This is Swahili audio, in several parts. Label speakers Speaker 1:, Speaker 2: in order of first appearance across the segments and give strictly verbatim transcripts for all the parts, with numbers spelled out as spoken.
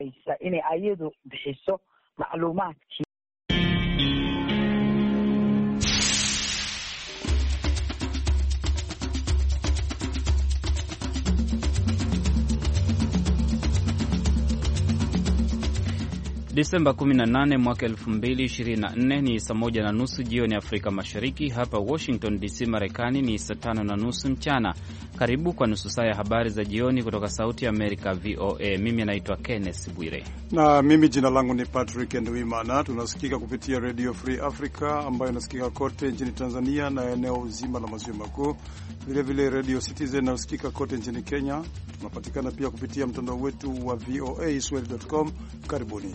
Speaker 1: inay ayadu bixiso macluumaadkii.
Speaker 2: Disemba kumi na nane mwaka elfu mbili ishirini na nne ni saa moja na nusu jioni Afrika Mashariki. Hapa Washington D C Marekani ni saa tano na nusu mchana. Karibu kwa nusu saa ya habari za jioni kutoka Sauti ya Amerika V O A. Mimi naitwa Kenneth Bwire
Speaker 3: na mimi jina langu ni Patrick Nduimana. Tunasikika kupitia Radio Free Africa ambayo inasikika kote nchini Tanzania na eneo zima la maziwa makuu. Vile vile Radio Citizen inasikika kote nchini Kenya. Tunapatikana pia kupitia mtandao wetu wa V O A swahili dot com. Karibuni.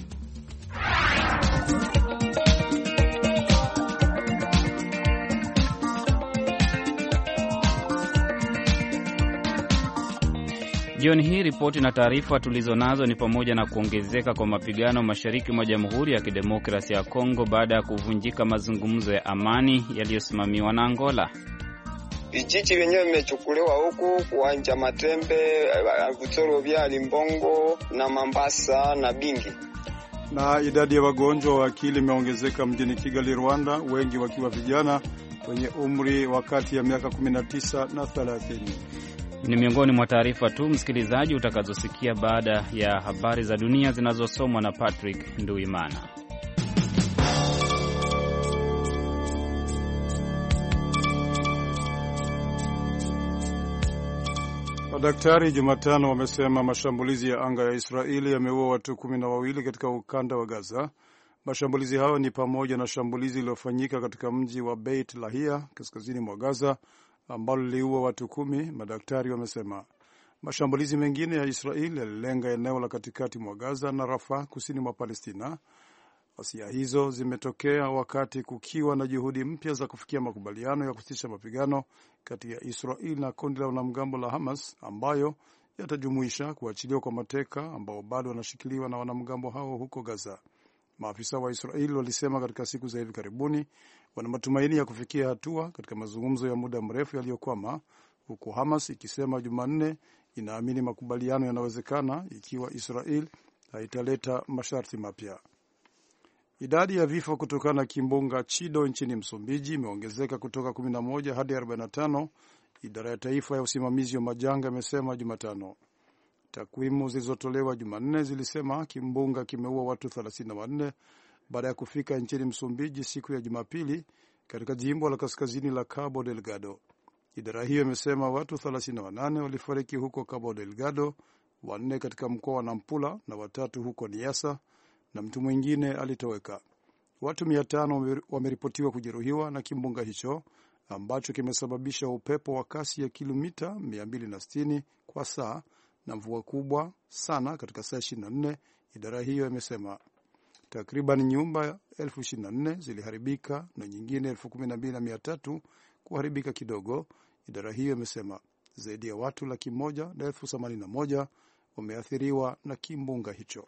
Speaker 2: Jioni hii ripoti na taarifa tulizonazo ni pamoja na kuongezeka kwa mapigano mashariki mwa Jamhuri ya Kidemokrasia ya Kongo baada ya kuvunjika mazungumzo ya amani yaliyosimamiwa na Angola.
Speaker 4: Vijiji vyenyewe vimechukuliwa huku kuanja Matembe, Butoro vya Limbongo na Mambasa na Bingi.
Speaker 3: Na idadi ya wagonjwa wa akili imeongezeka mjini Kigali, Rwanda, wengi wakiwa vijana wenye umri wa kati ya miaka kumi na tisa na thelathini.
Speaker 2: Ni miongoni mwa taarifa tu msikilizaji utakazosikia baada ya habari za dunia zinazosomwa na Patrick Nduimana.
Speaker 3: Madaktari Jumatano wamesema mashambulizi ya anga ya Israeli yameua watu kumi na wawili katika ukanda wa Gaza. Mashambulizi hayo ni pamoja na shambulizi lililofanyika katika mji wa Beit Lahia kaskazini mwa Gaza ambalo liliua watu kumi, madaktari wamesema. Mashambulizi mengine ya Israeli yalilenga eneo la katikati mwa Gaza na Rafah kusini mwa Palestina. Ghasia hizo zimetokea wakati kukiwa na juhudi mpya za kufikia makubaliano ya kusitisha mapigano kati ya Israeli na kundi la wanamgambo la Hamas ambayo yatajumuisha kuachiliwa kwa mateka ambao bado wanashikiliwa na wanamgambo hao huko Gaza. Maafisa wa Israeli walisema katika siku za hivi karibuni wana matumaini ya kufikia hatua katika mazungumzo ya muda mrefu yaliyokwama, huku Hamas ikisema Jumanne inaamini makubaliano yanawezekana ikiwa Israeli haitaleta masharti mapya. Idadi ya vifo kutokana na kimbunga Chido nchini Msumbiji imeongezeka kutoka kumi na moja hadi arobaini na tano, idara ya taifa ya usimamizi wa majanga imesema Jumatano. Takwimu zilizotolewa Jumanne zilisema kimbunga kimeua watu thelathini na wanne baada ya kufika nchini Msumbiji siku ya Jumapili katika jimbo la kaskazini la Cabo Delgado. Idara hiyo imesema watu thelathini na wanane walifariki huko Cabo Delgado, wanne katika mkoa wa Nampula na watatu huko Niassa, na mtu mwingine alitoweka. Watu mia tano wameripotiwa kujeruhiwa na kimbunga hicho ambacho kimesababisha upepo wa kasi ya kilomita mia mbili na sitini kwa saa na mvua kubwa sana katika saa ishirini na nne, idara hiyo imesema. Takriban nyumba elfu ishirini na nne ziliharibika na nyingine elfu kumi na mbili na mia tatu kuharibika kidogo, idara hiyo imesema. Zaidi ya watu laki moja na elfu themanini na moja wameathiriwa na kimbunga hicho.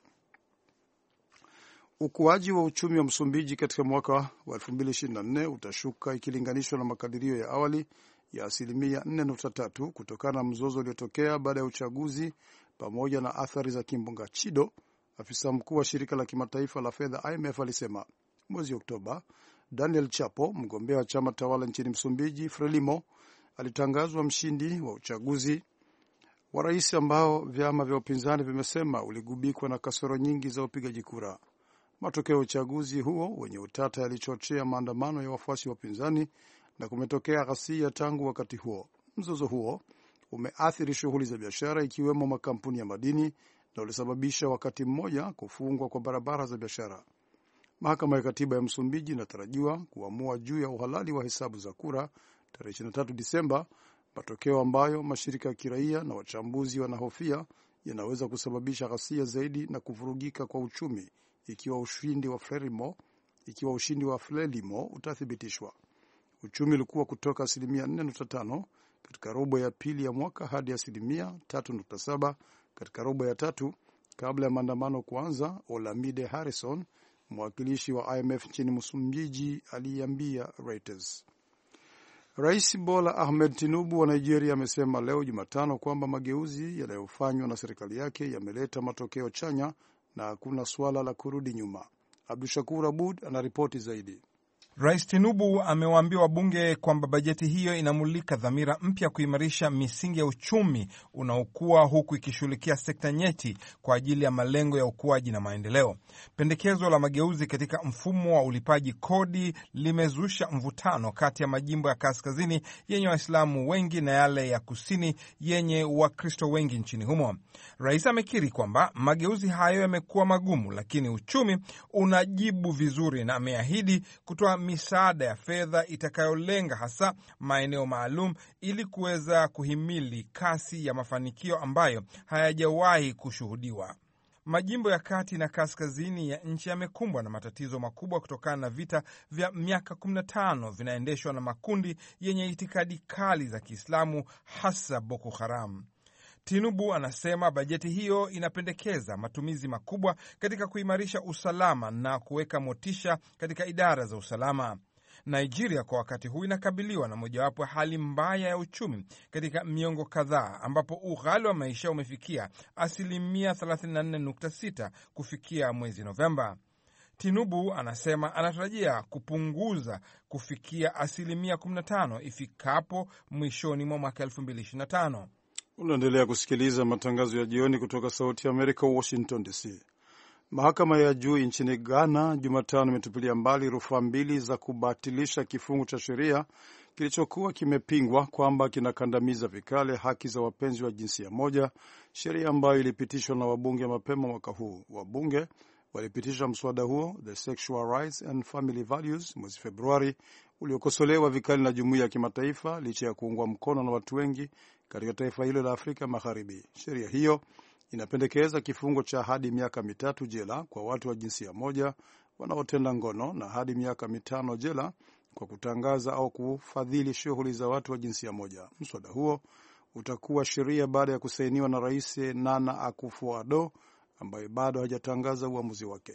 Speaker 3: Ukuaji wa uchumi wa Msumbiji katika mwaka wa elfu mbili ishirini na nne utashuka ikilinganishwa na makadirio ya awali ya asilimia nne nukta tatu kutokana na mzozo uliotokea baada ya uchaguzi pamoja na athari za kimbunga Chido, afisa mkuu wa shirika la kimataifa la fedha I M F alisema. Mwezi Oktoba, Daniel Chapo, mgombea wa chama tawala nchini Msumbiji Frelimo, alitangazwa mshindi wa uchaguzi wa rais ambao vyama vya upinzani vimesema uligubikwa na kasoro nyingi za upigaji kura. Matokeo ya uchaguzi huo wenye utata yalichochea maandamano ya wafuasi wa upinzani na kumetokea ghasia tangu wakati huo. Mzozo huo umeathiri shughuli za biashara ikiwemo makampuni ya madini na ulisababisha wakati mmoja kufungwa kwa barabara za biashara. Mahakama ya Katiba ya Msumbiji inatarajiwa kuamua juu ya uhalali wa hesabu za kura tarehe ishirini na tatu Disemba, matokeo ambayo mashirika ya kiraia na wachambuzi wanahofia yanaweza kusababisha ghasia zaidi na kuvurugika kwa uchumi ikiwa ushindi wa Frelimo, ikiwa ushindi wa Frelimo utathibitishwa. Uchumi ulikuwa kutoka asilimia nne nukta tano katika robo ya pili ya mwaka hadi asilimia tatu nukta saba katika robo ya tatu kabla ya maandamano kuanza. Olamide Harrison, mwakilishi wa I M F nchini Msumbiji, aliambia Reuters. Rais Bola Ahmed Tinubu wa Nigeria amesema leo Jumatano kwamba mageuzi yanayofanywa na serikali yake yameleta matokeo chanya na hakuna suala la kurudi nyuma. Abdushakur Abud anaripoti zaidi.
Speaker 5: Rais Tinubu amewaambia wabunge kwamba bajeti hiyo inamulika dhamira mpya kuimarisha misingi ya uchumi unaokuwa huku ikishughulikia sekta nyeti kwa ajili ya malengo ya ukuaji na maendeleo. Pendekezo la mageuzi katika mfumo wa ulipaji kodi limezusha mvutano kati ya majimbo ya kaskazini yenye Waislamu wengi na yale ya kusini yenye Wakristo wengi nchini humo. Rais amekiri kwamba mageuzi hayo yamekuwa magumu, lakini uchumi unajibu vizuri na ameahidi kutoa misaada ya fedha itakayolenga hasa maeneo maalum ili kuweza kuhimili kasi ya mafanikio ambayo hayajawahi kushuhudiwa. Majimbo ya kati na kaskazini ya nchi yamekumbwa na matatizo makubwa kutokana na vita vya miaka kumi na tano vinaendeshwa na makundi yenye itikadi kali za Kiislamu, hasa Boko Haram. Tinubu anasema bajeti hiyo inapendekeza matumizi makubwa katika kuimarisha usalama na kuweka motisha katika idara za usalama. Nigeria kwa wakati huu inakabiliwa na mojawapo ya hali mbaya ya uchumi katika miongo kadhaa, ambapo ughali wa maisha umefikia asilimia thelathini na nne nukta sita kufikia mwezi Novemba. Tinubu anasema anatarajia kupunguza kufikia asilimia kumi na tano ifikapo mwishoni mwa mwaka elfu mbili ishirini na tano.
Speaker 3: Unaendelea kusikiliza matangazo ya jioni kutoka Sauti ya Amerika, Washington D C. Mahakama ya juu nchini Ghana Jumatano imetupilia mbali rufaa mbili za kubatilisha kifungu cha sheria kilichokuwa kimepingwa kwamba kinakandamiza vikali haki za wapenzi wa jinsia moja, sheria ambayo ilipitishwa na wabunge mapema mwaka huu. Wabunge walipitisha mswada huo, The Sexual Rights and Family Values, mwezi Februari, uliokosolewa vikali na jumuiya ya kimataifa licha ya kuungwa mkono na watu wengi katika taifa hilo la Afrika Magharibi. Sheria hiyo inapendekeza kifungo cha hadi miaka mitatu jela kwa watu wa jinsia moja wanaotenda ngono na hadi miaka mitano jela kwa kutangaza au kufadhili shughuli za watu wa jinsia moja. Mswada huo utakuwa sheria baada ya kusainiwa na Rais Nana Akufo-Addo ambaye bado hajatangaza uamuzi wake.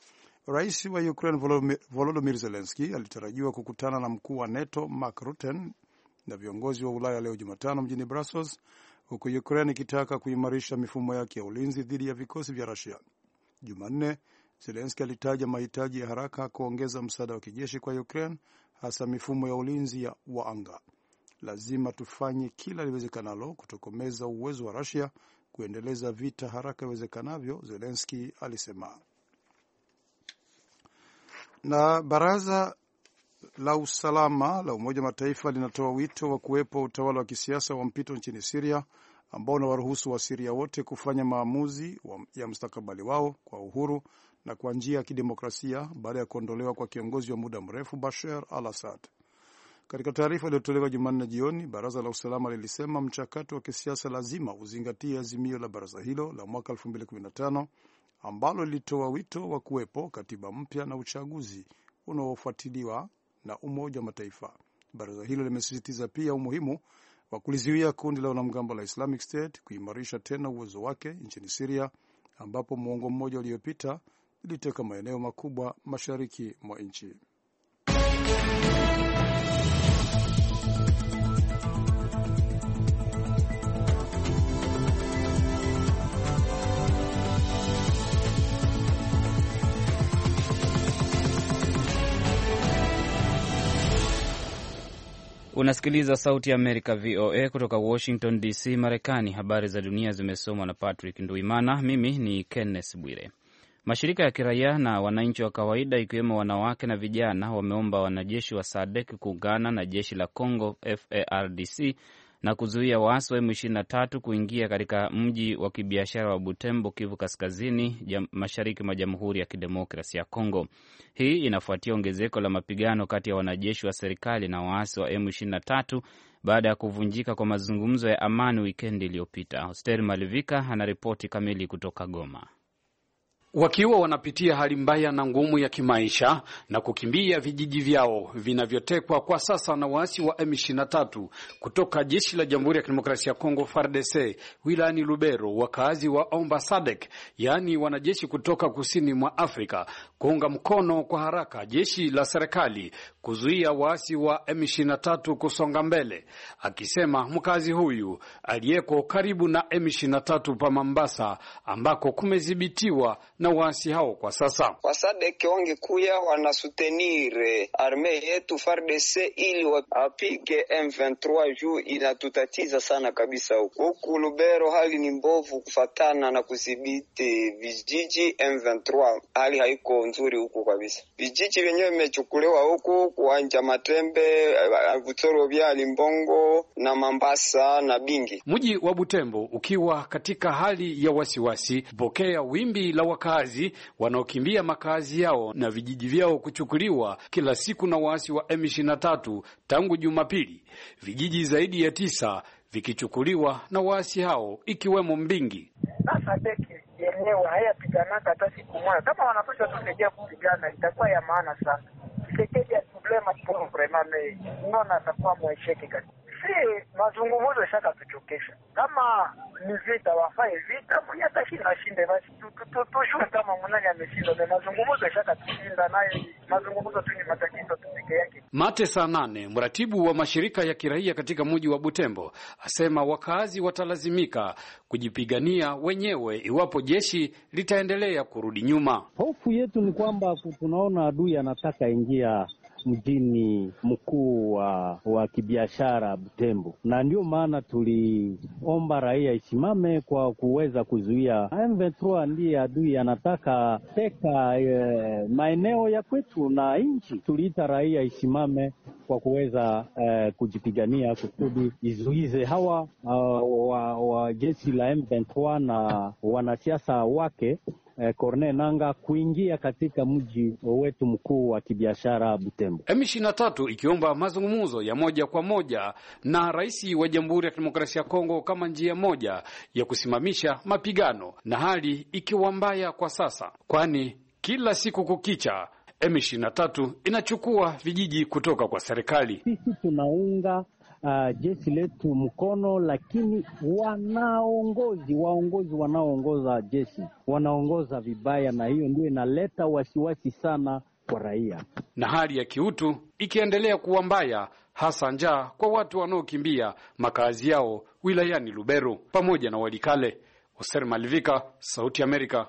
Speaker 3: Rais wa Ukraine Volodymyr Zelensky alitarajiwa kukutana na mkuu wa NATO Mark Rutte na viongozi wa Ulaya leo Jumatano mjini Brussels, huku Ukraine ikitaka kuimarisha mifumo yake ya ulinzi dhidi ya vikosi vya Russia. Jumanne, Zelensky alitaja mahitaji ya haraka kuongeza msaada wa kijeshi kwa Ukraine, hasa mifumo ya ulinzi ya wa anga. Lazima tufanye kila liwezekanalo kutokomeza uwezo wa Russia kuendeleza vita haraka iwezekanavyo, Zelensky alisema. Na baraza la usalama la Umoja wa Mataifa linatoa wito wa kuwepo utawala wa kisiasa wa mpito nchini Syria ambao unawaruhusu wa Syria wote kufanya maamuzi ya mustakabali wao kwa uhuru na kwa njia ya kidemokrasia baada ya kuondolewa kwa kiongozi wa muda mrefu Bashar al-Assad. Katika taarifa iliyotolewa Jumanne jioni, baraza la usalama lilisema mchakato wa kisiasa lazima uzingatie azimio la baraza hilo la mwaka elfu mbili kumi na tano ambalo lilitoa wito wa kuwepo katiba mpya na uchaguzi unaofuatiliwa na Umoja wa Mataifa. Baraza hilo limesisitiza pia umuhimu wa kulizuia kundi la wanamgambo la Islamic State kuimarisha tena uwezo wake nchini Syria, ambapo muongo mmoja uliopita liliteka maeneo makubwa mashariki mwa nchi.
Speaker 2: Unasikiliza Sauti ya Amerika, V O A, kutoka Washington D C, Marekani. Habari za dunia zimesomwa na Patrick Nduimana. Mimi ni Kenneth Bwire. Mashirika ya kiraia na wananchi wa kawaida, ikiwemo wanawake na vijana, wameomba wanajeshi wa S A D C kuungana na jeshi la Congo F A R D C na kuzuia waasi wa M ishirini na tatu kuingia katika mji wa kibiashara wa Butembo, Kivu Kaskazini, jam, mashariki mwa Jamhuri ya Kidemokrasia ya Kongo. Hii inafuatia ongezeko la mapigano kati ya wanajeshi wa serikali na waasi wa M ishirini na tatu baada ya kuvunjika kwa mazungumzo ya amani wikendi iliyopita. Hosteri Malivika anaripoti kamili kutoka Goma.
Speaker 6: Wakiwa wanapitia hali mbaya na ngumu ya kimaisha na kukimbia vijiji vyao vinavyotekwa kwa sasa na waasi wa M ishirini na tatu kutoka jeshi la Jamhuri ya Kidemokrasia ya Kongo F A R D C wilayani Lubero, wakaazi wa omba S A D C, yaani wanajeshi kutoka kusini mwa Afrika, kuunga mkono kwa haraka jeshi la serikali kuzuia waasi wa M ishirini na tatu kusonga mbele, akisema mkazi huyu aliyeko karibu na M ishirini na tatu pa Mambasa ambako kumezibitiwa na waasi hao kwa sasa.
Speaker 4: Wasadeke wangekuya wanasutenire arme yetu F A R D C ili wapige M ishirini juu inatutatiza sana kabisa huku. Huku Lubero hali ni mbovu kufatana na kudhibiti vijiji M ishirini. Hali haiko nzuri huku kabisa. Vijiji vyenyewe vimechukuliwa huku kuanja Matembe, Butoro vya Limbongo na Mambasa na Bingi.
Speaker 6: Mji wa Butembo ukiwa katika hali ya wasiwasi, pokea wimbi la wakazi wanaokimbia makazi yao na vijiji vyao kuchukuliwa kila siku na waasi wa M ishirini na tatu tangu Jumapili. Vijiji zaidi ya tisa vikichukuliwa na waasi hao ikiwemo Mbingi.
Speaker 7: Sasa deki yenyewe hayapiganaka hata siku moja. Kama wanapaswa tusaidia kupigana itakuwa ya maana sana. Sekedi ya problema kwa vraiment mais unaona atakuwa mwesheke kati. Si mazungumzo shaka tuchokesha. Kama ni vita wafae vita, mwenye atashinda shinde basi tujue kama mwanani ameshinda. Na mazungumzo shaka tushinda naye, mazungumzo tu ni matatizo tu peke yake.
Speaker 6: Mate saa nane, mratibu wa mashirika ya kiraia katika mji wa Butembo, asema wakazi watalazimika kujipigania wenyewe iwapo jeshi litaendelea kurudi nyuma.
Speaker 8: Hofu yetu ni kwamba tunaona adui anataka ingia mjini mkuu wa, wa kibiashara Butembo, na ndio maana tuliomba raia isimame kwa kuweza kuzuia M ishirini. Ndiye adui anataka teka e, maeneo ya kwetu na nchi. Tuliita raia isimame kwa kuweza e, kujipigania kusudi izuize hawa uh, wa, wa jeshi la M ishirini na wanasiasa wake Corne Nanga kuingia katika mji wetu mkuu wa kibiashara Butembo.
Speaker 6: M ishirini na tatu ikiomba mazungumzo ya moja kwa moja na rais wa Jamhuri ya Kidemokrasia ya Kongo kama njia moja ya kusimamisha mapigano, na hali ikiwa mbaya kwa sasa, kwani kila siku kukicha M ishirini na tatu inachukua vijiji kutoka kwa serikali.
Speaker 8: Sisi tunaunga Uh, jeshi letu mkono, lakini wanaongozi waongozi wanaoongoza jeshi wanaongoza vibaya, na hiyo ndio inaleta wasiwasi sana kwa raia,
Speaker 6: na hali ya kiutu ikiendelea kuwa mbaya, hasa njaa kwa watu wanaokimbia makazi yao wilayani Lubero pamoja na Walikale. Oser Malivika, Sauti ya Amerika.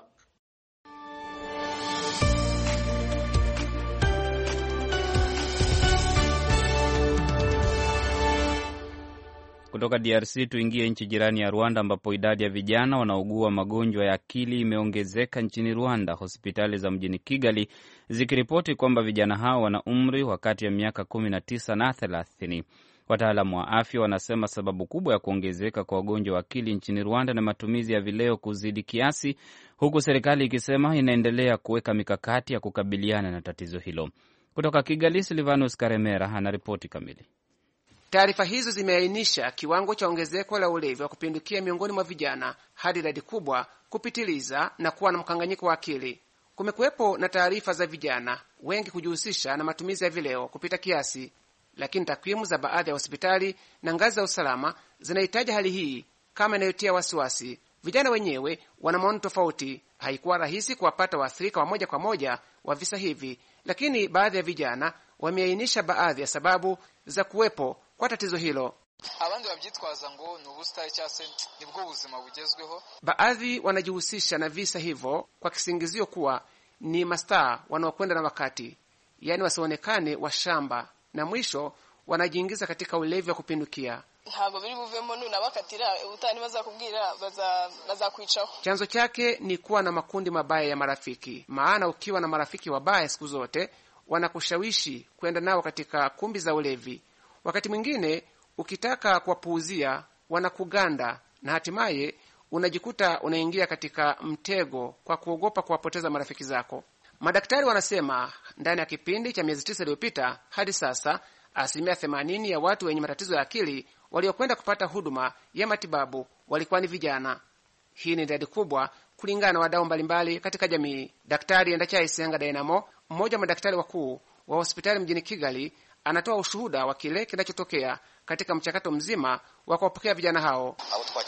Speaker 2: Kutoka D R C tuingie nchi jirani ya Rwanda, ambapo idadi ya vijana wanaougua magonjwa ya akili imeongezeka nchini Rwanda, hospitali za mjini Kigali zikiripoti kwamba vijana hao wana umri wa kati ya miaka kumi na tisa na thelathini. Wataalamu wa afya wanasema sababu kubwa ya kuongezeka kwa wagonjwa wa akili nchini Rwanda na matumizi ya vileo kuzidi kiasi, huku serikali ikisema inaendelea kuweka mikakati ya kukabiliana na tatizo hilo. Kutoka Kigali, Silvanus Karemera anaripoti kamili.
Speaker 9: Taarifa hizo zimeainisha kiwango cha ongezeko la ulevi wa kupindukia miongoni mwa vijana hadi idadi kubwa kupitiliza na kuwa na mkanganyiko wa akili. Kumekuwepo na taarifa za vijana wengi kujihusisha na matumizi ya vileo kupita kiasi, lakini takwimu za baadhi ya hospitali na ngazi za usalama zinahitaji hali hii kama inayotia wasiwasi. Vijana wenyewe wana maoni tofauti. Haikuwa rahisi kuwapata waathirika wa moja kwa moja wa visa hivi, lakini baadhi ya vijana wameainisha baadhi ya sababu za kuwepo kwa tatizo hilo.
Speaker 10: Abandi babyitwaza ngo ni ubusitani cyase nibwo ubuzima bugezweho.
Speaker 9: Baadhi wanajihusisha na visa hivyo kwa kisingizio kuwa ni mastaa wanaokwenda na wakati, yaani wasionekane wa shamba, na mwisho wanajiingiza katika ulevi wa kupindukia.
Speaker 10: Ntabwo biri buvemo nuna bakatira utani baza kubwira baza baza kuicaho.
Speaker 9: Chanzo chake ni kuwa na makundi mabaya ya marafiki, maana ukiwa na marafiki wabaya siku zote wanakushawishi kwenda nao katika kumbi za ulevi. Wakati mwingine ukitaka kuwapuuzia wanakuganda, na hatimaye unajikuta unaingia katika mtego kwa kuogopa kuwapoteza marafiki zako. Madaktari wanasema ndani ya kipindi cha miezi tisa iliyopita hadi sasa, asilimia themanini ya watu wenye matatizo ya akili waliokwenda kupata huduma ya matibabu walikuwa ni vijana. Hii ni idadi kubwa kulingana na wadau mbalimbali katika jamii. Daktari Ndacyayisenga Dynamo, mmoja wa madaktari wakuu wa hospitali mjini Kigali, anatoa ushuhuda wa kile kinachotokea katika mchakato mzima wa kuwapokea vijana hao.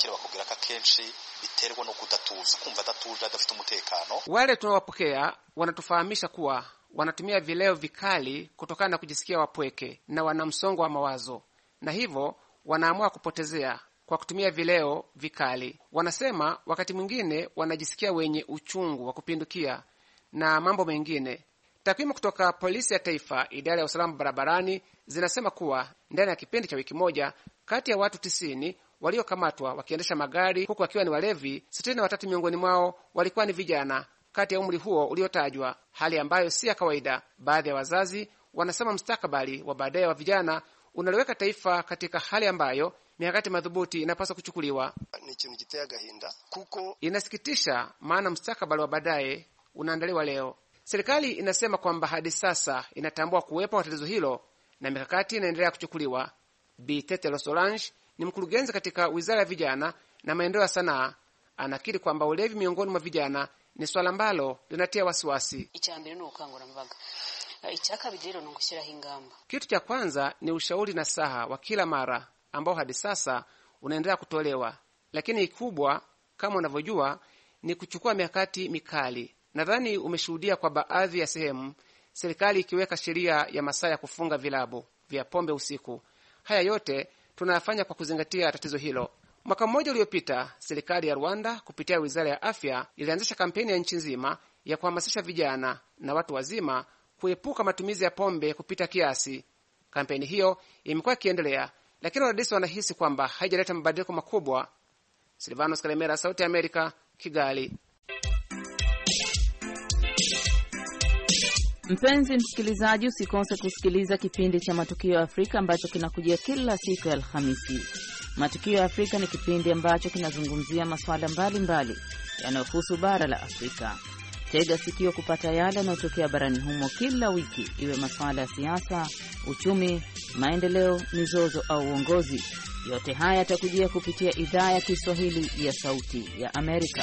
Speaker 9: Wale tunawapokea wanatufahamisha kuwa wanatumia vileo vikali kutokana na kujisikia wapweke na wana msongo wa mawazo, na hivyo wanaamua kupotezea kwa kutumia vileo vikali. Wanasema wakati mwingine wanajisikia wenye uchungu wa kupindukia na mambo mengine. Takwimu kutoka polisi ya taifa, idara ya usalama barabarani, zinasema kuwa ndani ya kipindi cha wiki moja, kati ya watu tisini waliokamatwa wakiendesha magari huku wakiwa ni walevi, sitini na watatu miongoni mwao walikuwa ni vijana kati ya umri huo uliotajwa, hali ambayo si ya kawaida. Baadhi ya wazazi wanasema mustakabali wa baadaye wa vijana unaliweka taifa katika hali ambayo mikakati madhubuti inapaswa kuchukuliwa. Inasikitisha, maana mustakabali wa baadaye unaandaliwa leo. Serikali inasema kwamba hadi sasa inatambua kuwepo kwa tatizo hilo na mikakati inaendelea kuchukuliwa. Bi Tete Solange ni mkurugenzi katika Wizara ya Vijana na Maendeleo ya Sanaa. Anakiri kwamba ulevi miongoni mwa vijana ni swala ambalo linatia wasiwasi. Kitu cha kwanza ni ushauri na saha wa kila mara ambao hadi sasa unaendelea kutolewa, lakini ikubwa kama unavyojua ni kuchukua mikakati mikali. Nadhani umeshuhudia kwa baadhi ya sehemu serikali ikiweka sheria ya masaa ya kufunga vilabu vya pombe usiku. Haya yote tunayafanya kwa kuzingatia tatizo hilo. Mwaka mmoja uliopita, serikali ya Rwanda kupitia Wizara ya Afya ilianzisha kampeni ya nchi nzima ya kuhamasisha vijana na watu wazima kuepuka matumizi ya pombe kupita kiasi. Kampeni hiyo imekuwa ikiendelea, lakini wadadisi wanahisi kwamba haijaleta mabadiliko makubwa. Silvanos Kalemera, Sauti ya Amerika, Kigali.
Speaker 11: Mpenzi msikilizaji, usikose kusikiliza kipindi cha Matukio ya Afrika ambacho kinakujia kila siku ya Alhamisi. Matukio ya Afrika ni kipindi ambacho kinazungumzia masuala mbalimbali yanayohusu bara la Afrika. Tega sikio kupata yale yanayotokea barani humo kila wiki, iwe masuala ya siasa, uchumi, maendeleo, mizozo au uongozi. Yote haya yatakujia kupitia idhaa ya Kiswahili ya Sauti ya Amerika.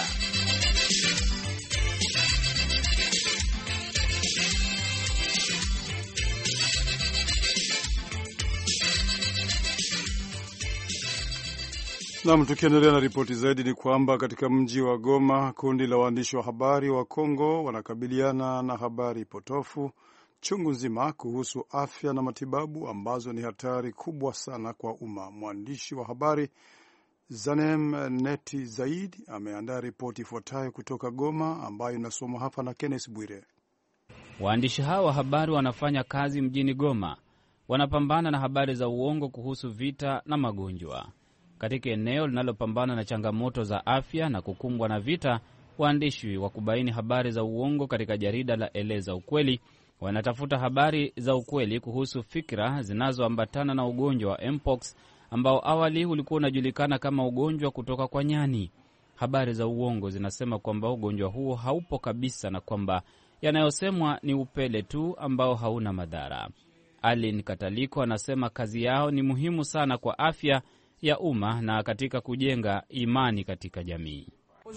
Speaker 3: Naam, tukiendelea na ripoti zaidi ni kwamba katika mji wa Goma, kundi la waandishi wa habari wa Kongo wanakabiliana na habari potofu chungu nzima kuhusu afya na matibabu ambazo ni hatari kubwa sana kwa umma. Mwandishi wa habari Zanem Neti Zaid ameandaa ripoti ifuatayo kutoka Goma ambayo inasomwa hapa na Kenneth Bwire.
Speaker 2: Waandishi hao wa habari wanafanya kazi mjini Goma. Wanapambana na habari za uongo kuhusu vita na magonjwa. Katika eneo linalopambana na changamoto za afya na kukumbwa na vita, waandishi wa kubaini habari za uongo katika jarida la Eleza Ukweli wanatafuta habari za ukweli kuhusu fikra zinazoambatana na ugonjwa wa Mpox ambao awali ulikuwa unajulikana kama ugonjwa kutoka kwa nyani. Habari za uongo zinasema kwamba ugonjwa huo haupo kabisa na kwamba yanayosemwa ni upele tu ambao hauna madhara. Alin Kataliko anasema kazi yao ni muhimu sana kwa afya ya umma na katika kujenga imani katika jamii.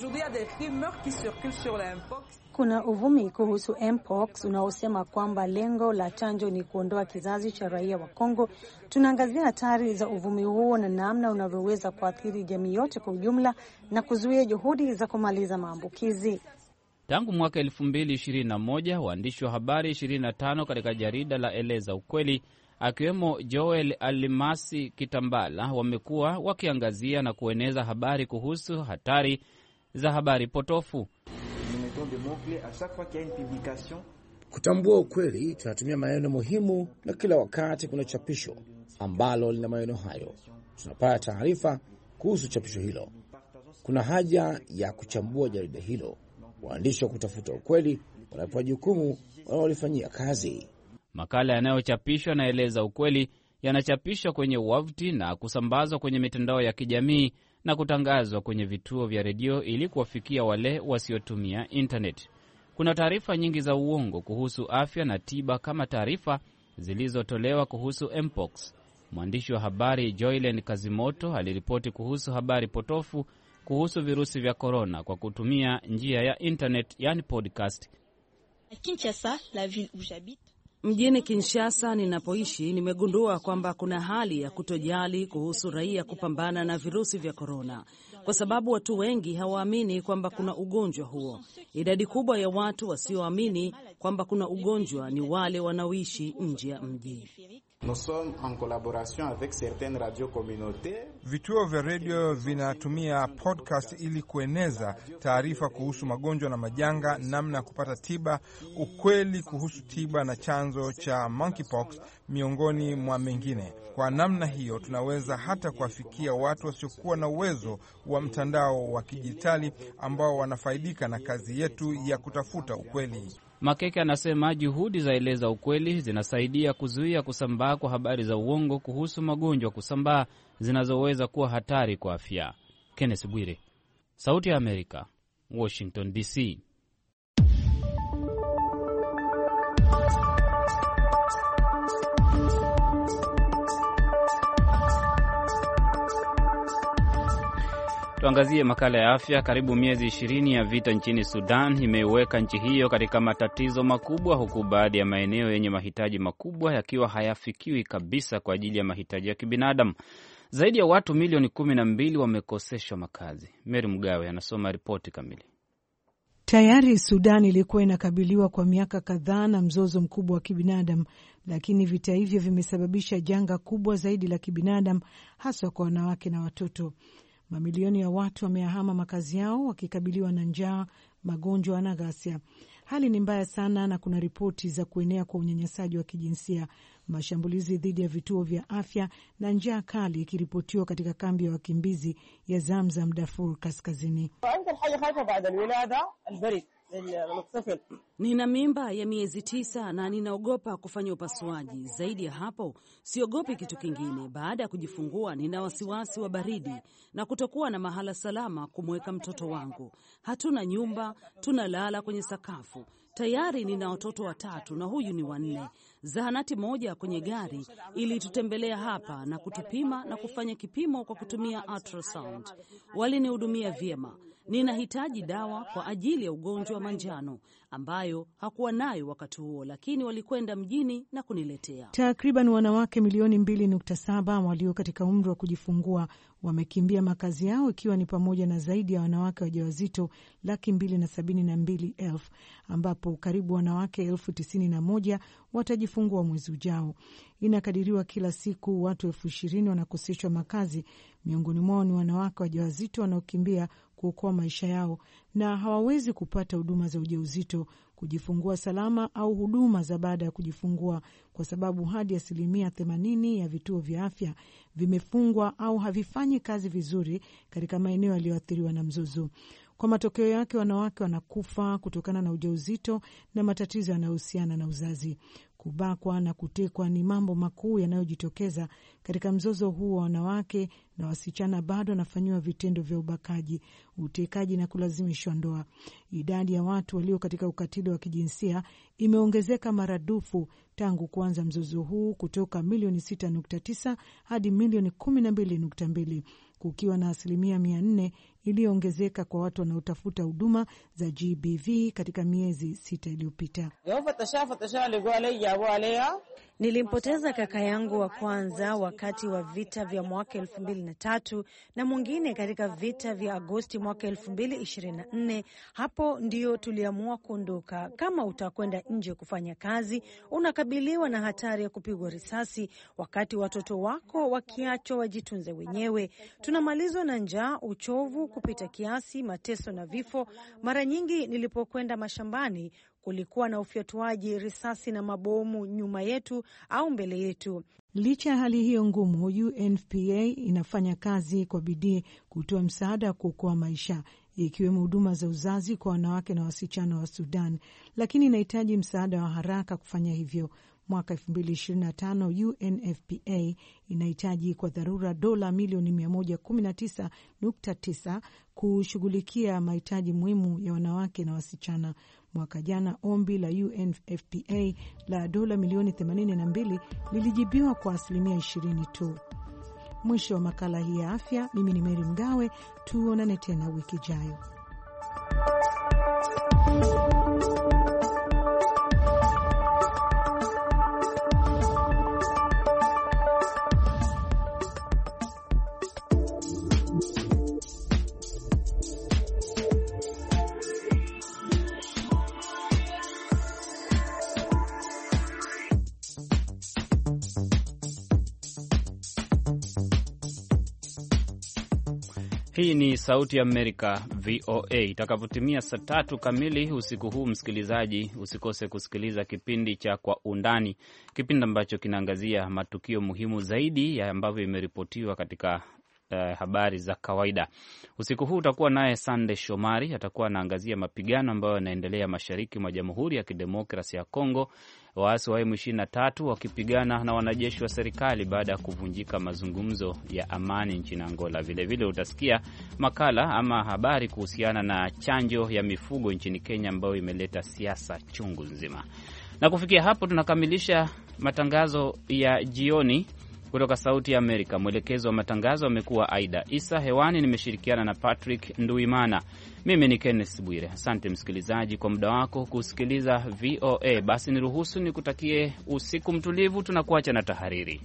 Speaker 12: Kuna uvumi kuhusu Mpox unaosema kwamba lengo la chanjo ni kuondoa kizazi cha raia wa Kongo. Tunaangazia hatari za uvumi huo na namna unavyoweza kuathiri jamii yote kwa ujumla na kuzuia juhudi za kumaliza maambukizi.
Speaker 2: Tangu mwaka elfu mbili ishirini na moja, waandishi wa habari ishirini na tano katika jarida la Eleza Ukweli, akiwemo Joel Alimasi Kitambala, wamekuwa wakiangazia na kueneza habari kuhusu hatari za habari potofu.
Speaker 13: Kutambua ukweli, tunatumia maneno muhimu na kila wakati kuna chapisho ambalo lina maneno hayo. Tunapata taarifa kuhusu chapisho hilo. Kuna haja ya kuchambua jarida hilo. Waandishi wa kutafuta ukweli wanapewa jukumu wanaolifanyia kazi.
Speaker 2: Makala yanayochapishwa na Eleza Ukweli yanachapishwa kwenye wavuti na kusambazwa kwenye mitandao ya kijamii na kutangazwa kwenye vituo vya redio ili kuwafikia wale wasiotumia internet. Kuna taarifa nyingi za uongo kuhusu afya na tiba kama taarifa zilizotolewa kuhusu Mpox. Mwandishi wa habari Joylen Kazimoto aliripoti kuhusu habari potofu kuhusu virusi vya korona kwa kutumia njia ya internet, yani podcast.
Speaker 14: Kinshasa, la ville où j'habite.
Speaker 15: Mjini Kinshasa ninapoishi, nimegundua kwamba kuna hali ya kutojali kuhusu raia kupambana na virusi vya korona, kwa sababu watu wengi hawaamini kwamba kuna ugonjwa huo. Idadi kubwa ya watu wasioamini kwamba kuna ugonjwa ni wale wanaoishi nje ya mji.
Speaker 5: Vituo vya redio vinatumia podcast ili kueneza taarifa kuhusu magonjwa na majanga, namna ya kupata tiba, ukweli kuhusu tiba na chanzo cha monkeypox, miongoni mwa mengine. Kwa namna hiyo tunaweza hata kuwafikia watu wasiokuwa na uwezo wa mtandao wa kidijitali ambao wanafaidika na kazi yetu ya kutafuta ukweli.
Speaker 2: Makeke anasema juhudi za eleza ukweli zinasaidia kuzuia kusambaa kwa habari za uongo kuhusu magonjwa kusambaa zinazoweza kuwa hatari kwa afya. Kenneth Bwire, Sauti ya Amerika, Washington D C. Tuangazie makala ya afya. Karibu miezi ishirini ya vita nchini Sudan imeiweka nchi hiyo katika matatizo makubwa, huku baadhi ya maeneo yenye mahitaji makubwa yakiwa hayafikiwi kabisa kwa ajili ya mahitaji ya kibinadamu. Zaidi ya watu milioni kumi na mbili wamekoseshwa makazi. Mary Mgawe anasoma ripoti kamili.
Speaker 12: Tayari Sudan ilikuwa inakabiliwa kwa miaka kadhaa na mzozo mkubwa wa kibinadamu, lakini vita hivyo vimesababisha janga kubwa zaidi la kibinadamu, hasa kwa wanawake na watoto. Mamilioni ya watu wameyahama makazi yao wakikabiliwa na njaa, magonjwa na ghasia. Hali ni mbaya sana na kuna ripoti za kuenea kwa unyanyasaji wa kijinsia, mashambulizi dhidi ya vituo vya afya na njaa kali ikiripotiwa katika kambi ya wakimbizi ya Zamzam, Darfur Kaskazini.
Speaker 15: Nina mimba ya miezi tisa na ninaogopa kufanya upasuaji. Zaidi ya hapo, siogopi kitu kingine. Baada ya kujifungua, nina wasiwasi wa baridi na kutokuwa na mahala salama kumweka mtoto wangu. Hatuna nyumba, tunalala kwenye sakafu. Tayari nina watoto watatu na huyu ni wanne. Zahanati moja kwenye gari ili tutembelea hapa na kutupima na kufanya kipimo kwa kutumia ultrasound. Walinihudumia vyema. Ninahitaji dawa kwa ajili ya ugonjwa wa manjano ambayo hakuwa nayo wakati huo, lakini walikwenda mjini na kuniletea.
Speaker 12: Takriban wanawake milioni mbili nukta saba walio katika umri wa kujifungua wamekimbia makazi yao, ikiwa ni pamoja na zaidi ya wanawake wajawazito laki mbili na sabini na mbili elfu, ambapo karibu wanawake elfu tisini na moja watajifungua mwezi ujao. Inakadiriwa kila siku watu elfu ishirini wanakoseshwa makazi. Miongoni mwao ni wanawake wajawazito wanaokimbia kuokoa maisha yao na hawawezi kupata huduma za ujauzito, kujifungua salama au huduma za baada ya kujifungua, kwa sababu hadi asilimia themanini ya vituo vya afya vimefungwa au havifanyi kazi vizuri katika maeneo yaliyoathiriwa na mzozo. Kwa matokeo yake, wanawake wanakufa kutokana na ujauzito na matatizo yanayohusiana na uzazi. Kubakwa na kutekwa ni mambo makuu yanayojitokeza katika mzozo huo wa wanawake, na wasichana bado wanafanyiwa vitendo vya ubakaji, utekaji na kulazimishwa ndoa. Idadi ya watu walio katika ukatili wa kijinsia imeongezeka maradufu tangu kuanza mzozo huu, kutoka milioni sita nukta tisa hadi milioni kumi na mbili nukta mbili, kukiwa na asilimia mia nne iliyoongezeka kwa watu wanaotafuta huduma za G B V katika miezi sita iliyopita.
Speaker 16: Nilimpoteza kaka yangu wa kwanza wakati wa vita vya mwaka elfu mbili na tatu na mwingine katika vita vya Agosti mwaka elfu mbili ishirini na nne. Hapo ndio tuliamua kuondoka. Kama utakwenda nje kufanya kazi, unakabiliwa na hatari ya kupigwa risasi, wakati watoto wako wakiachwa wajitunze wenyewe. Tunamalizwa na njaa, uchovu kupita kiasi, mateso na vifo. Mara nyingi nilipokwenda mashambani, kulikuwa na ufyatuaji risasi na mabomu nyuma yetu au mbele yetu.
Speaker 12: Licha ya hali hiyo ngumu, U N F P A inafanya kazi kwa bidii kutoa msaada wa kuokoa maisha, ikiwemo huduma za uzazi kwa wanawake na wasichana wa Sudan, lakini inahitaji msaada wa haraka kufanya hivyo. Mwaka elfu mbili ishirini na tano U N F P A inahitaji kwa dharura dola milioni mia moja kumi na tisa nukta tisa kushughulikia mahitaji muhimu ya wanawake na wasichana. Mwaka jana ombi la U N F P A la dola milioni themanini na mbili lilijibiwa kwa asilimia ishirini tu. Mwisho wa makala hii ya afya. Mimi ni Mary Mgawe, tuonane tena wiki ijayo.
Speaker 2: Hii ni Sauti ya Amerika, V O A. Itakapotimia saa tatu kamili usiku huu, msikilizaji, usikose kusikiliza kipindi cha Kwa Undani, kipindi ambacho kinaangazia matukio muhimu zaidi ya ambavyo imeripotiwa katika uh, habari za kawaida. Usiku huu utakuwa naye Sande Shomari, atakuwa anaangazia mapigano ambayo yanaendelea mashariki mwa Jamhuri ya Kidemokrasi ya Kongo, waasi wa M ishirini na tatu wakipigana na wanajeshi wa serikali baada ya kuvunjika mazungumzo ya amani nchini Angola. Vile vile utasikia makala ama habari kuhusiana na chanjo ya mifugo nchini Kenya ambayo imeleta siasa chungu nzima. Na kufikia hapo tunakamilisha matangazo ya jioni kutoka Sauti ya Amerika. Mwelekezo wa matangazo amekuwa Aida Isa. Hewani nimeshirikiana na Patrick Nduimana. Mimi ni Kenneth Bwire. Asante msikilizaji kwa muda wako kusikiliza V O A. Basi niruhusu nikutakie usiku mtulivu. Tunakuacha na tahariri.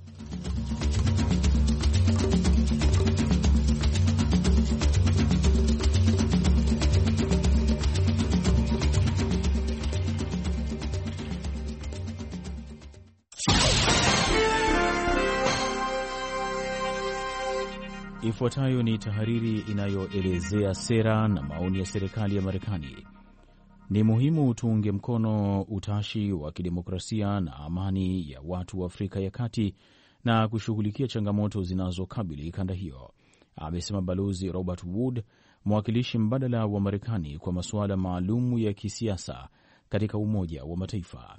Speaker 17: Ifuatayo ni tahariri inayoelezea sera na maoni ya serikali ya Marekani. Ni muhimu tuunge mkono utashi wa kidemokrasia na amani ya watu wa Afrika ya Kati na kushughulikia changamoto zinazokabili kanda hiyo, amesema Balozi Robert Wood, mwakilishi mbadala wa Marekani kwa masuala maalum ya kisiasa katika Umoja wa Mataifa.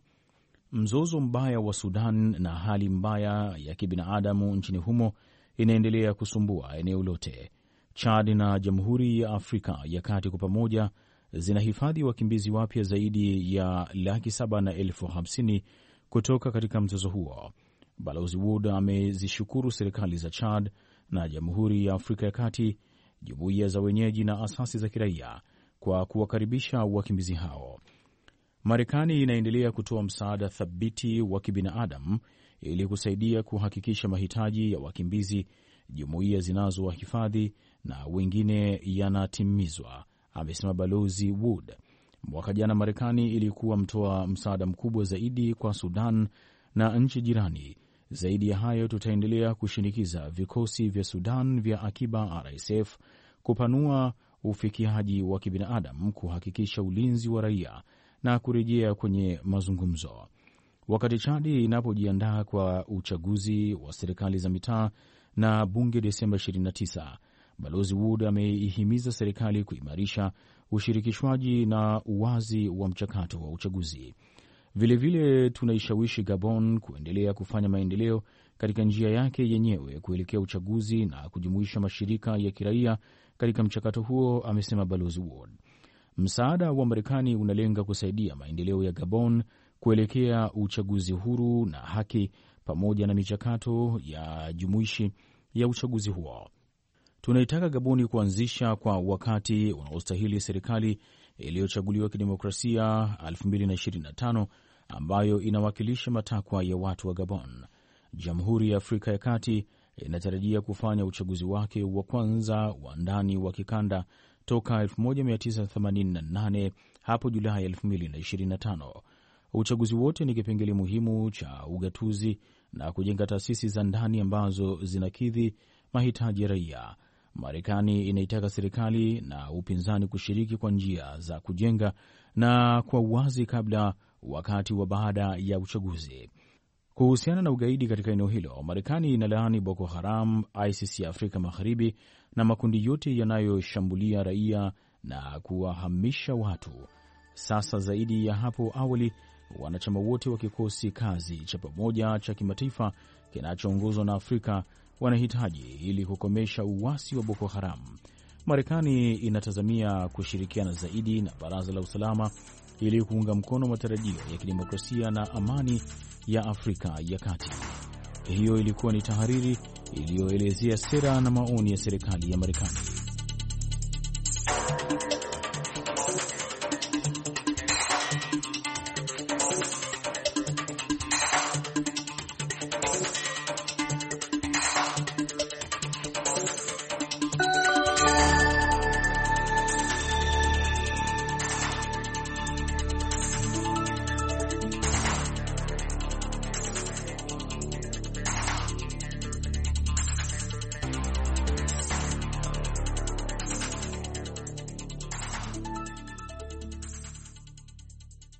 Speaker 17: Mzozo mbaya wa Sudan na hali mbaya ya kibinadamu nchini humo inaendelea kusumbua eneo lote. Chad na Jamhuri ya Afrika ya Kati kwa pamoja zinahifadhi wakimbizi wapya zaidi ya laki saba na elfu hamsini kutoka katika mzozo huo. Balozi Wood amezishukuru serikali za Chad na Jamhuri ya Afrika ya Kati, jumuiya za wenyeji na asasi za kiraia kwa kuwakaribisha wakimbizi hao. Marekani inaendelea kutoa msaada thabiti wa kibinadamu ili kusaidia kuhakikisha mahitaji ya wakimbizi, jumuiya zinazowahifadhi na wengine yanatimizwa, amesema Balozi Wood. Mwaka jana Marekani ilikuwa mtoa msaada mkubwa zaidi kwa Sudan na nchi jirani. Zaidi ya hayo, tutaendelea kushinikiza vikosi vya Sudan vya akiba R S F kupanua ufikiaji wa kibinadamu, kuhakikisha ulinzi wa raia na kurejea kwenye mazungumzo. Wakati Chadi inapojiandaa kwa uchaguzi wa serikali za mitaa na bunge Desemba ishirini na tisa, Balozi Wood ameihimiza serikali kuimarisha ushirikishwaji na uwazi wa mchakato wa uchaguzi. Vilevile tunaishawishi Gabon kuendelea kufanya maendeleo katika njia yake yenyewe kuelekea uchaguzi na kujumuisha mashirika ya kiraia katika mchakato huo, amesema Balozi Wood. Msaada wa Marekani unalenga kusaidia maendeleo ya Gabon kuelekea uchaguzi huru na haki pamoja na michakato ya jumuishi ya uchaguzi huo. Tunaitaka Gaboni kuanzisha kwa wakati unaostahili serikali iliyochaguliwa kidemokrasia elfu mbili ishirini na tano ambayo inawakilisha matakwa ya watu wa Gabon. Jamhuri ya Afrika ya Kati inatarajia kufanya uchaguzi wake wa kwanza wa ndani wa kikanda toka elfu moja mia tisa themanini na nane hapo Julai elfu mbili ishirini na tano. Uchaguzi wote ni kipengele muhimu cha ugatuzi na kujenga taasisi za ndani ambazo zinakidhi mahitaji ya raia. Marekani inaitaka serikali na upinzani kushiriki kwa njia za kujenga na kwa uwazi kabla, wakati wa baada ya uchaguzi. Kuhusiana na ugaidi katika eneo hilo, Marekani inalaani Boko Haram, ISIS ya Afrika Magharibi na makundi yote yanayoshambulia raia na kuwahamisha watu. Sasa zaidi ya hapo awali, wanachama wote wa kikosi kazi cha pamoja cha kimataifa kinachoongozwa na Afrika wanahitaji ili kukomesha uasi wa Boko Haram. Marekani inatazamia kushirikiana zaidi na Baraza la Usalama ili kuunga mkono matarajio ya kidemokrasia na amani ya Afrika ya Kati. Hiyo ilikuwa ni tahariri iliyoelezea sera na maoni ya serikali ya Marekani.